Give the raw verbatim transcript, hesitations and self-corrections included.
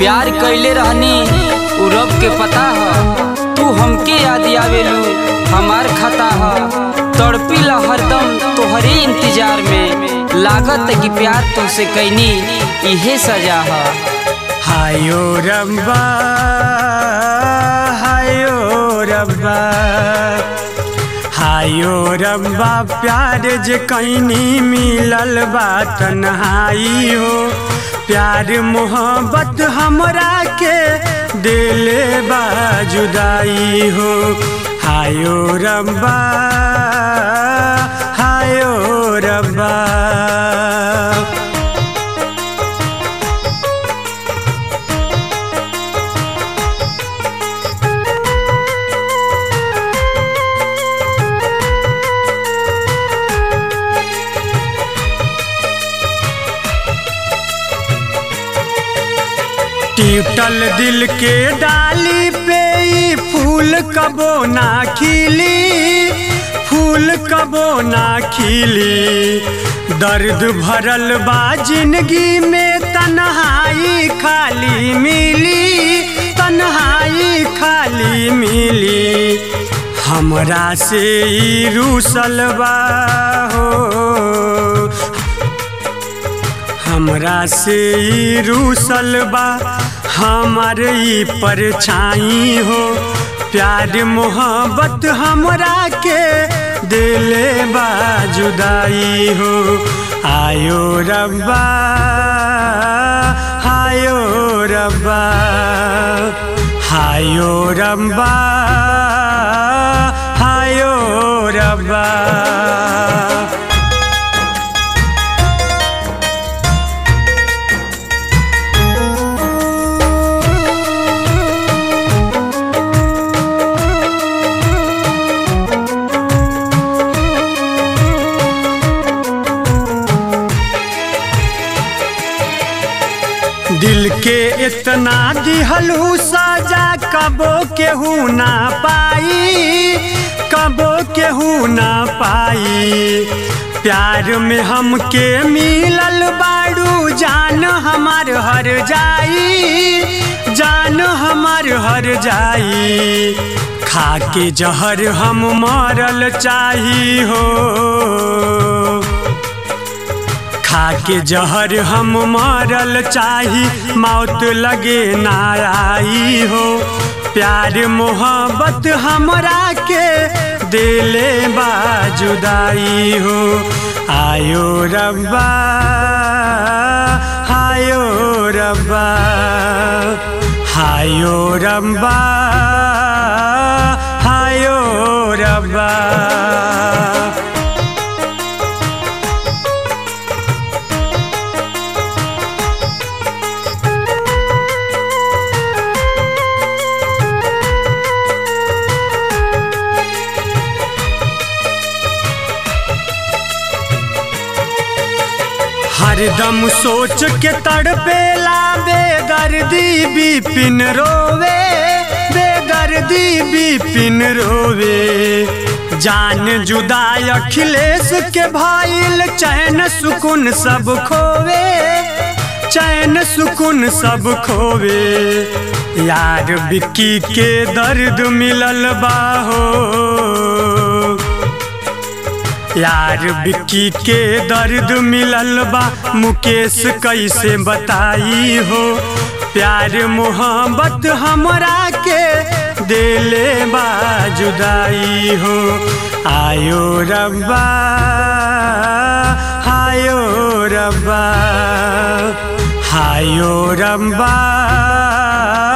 प्यार कैले रहनी उ रब के पता ह। तू हमके याद आवेलू हमार खता ह। तड़पीला हरदम तोहरे इंतजार में, लागत कि प्यार तुझसे कैनी इहे सजा ह। हायो रब्बा हायो रब्बा हायो रब्बा प्यार जे कैनी मिलल बा तन्हाई हो। प्यार मोहब्बत हमरा के दिले बा जुदाई हो। हायो रब्बा हायो रब्बा टूटल दिल के डाली पे ई फूल कबो ना खिली, फूल कबो ना खिली। दर्द भरल बा जिंदगी में तन्हाई खाली मिली, तन्हाई खाली मिली। हमरा से ई रूसल बा हो, हमरा से ई रूसल बा हमार ई परछाई हो। प्यार मोहब्बत हमरा के दिले बा जुदाई हो। आयो रब्बा हायो रब्बा हायो रब्बा हायो रब्बा दिल के इतना दिहलू सजा कबो केहू ना पाई, कबो केहू ना पाई। प्यार में हमके मिलल बाड़ू जान हमार हर जाई, जान हमार हर जाई। खा के जहर हम मरल चाही हो, खा के जहर हम मरल चाही। मौत लगे ना आई हो। प्यार मोहब्बत हमरा के दिले बा जुदाई हो। आयो रब्बा हायो रब्बा हायो रब्बा हायो रब्बा हरदम सोच के तड़पेला बेदर्दी बिपिन रोवे, बेदर्दी बिपिन रोवे। जान जुदा अखिलेश के भइल चैन सुकून सब खोवे, चैन सुकून सब खोवे। यार बिक्की के दर्द मिलल बा हो, यार बिक्की के दर्द मिलल बा मुकेश कैसे बताई हो। प्यार मोहब्बत हमरा के दिले बा जुदाई हो। आयो रब्बा हायो रब्बा हायो रब्बा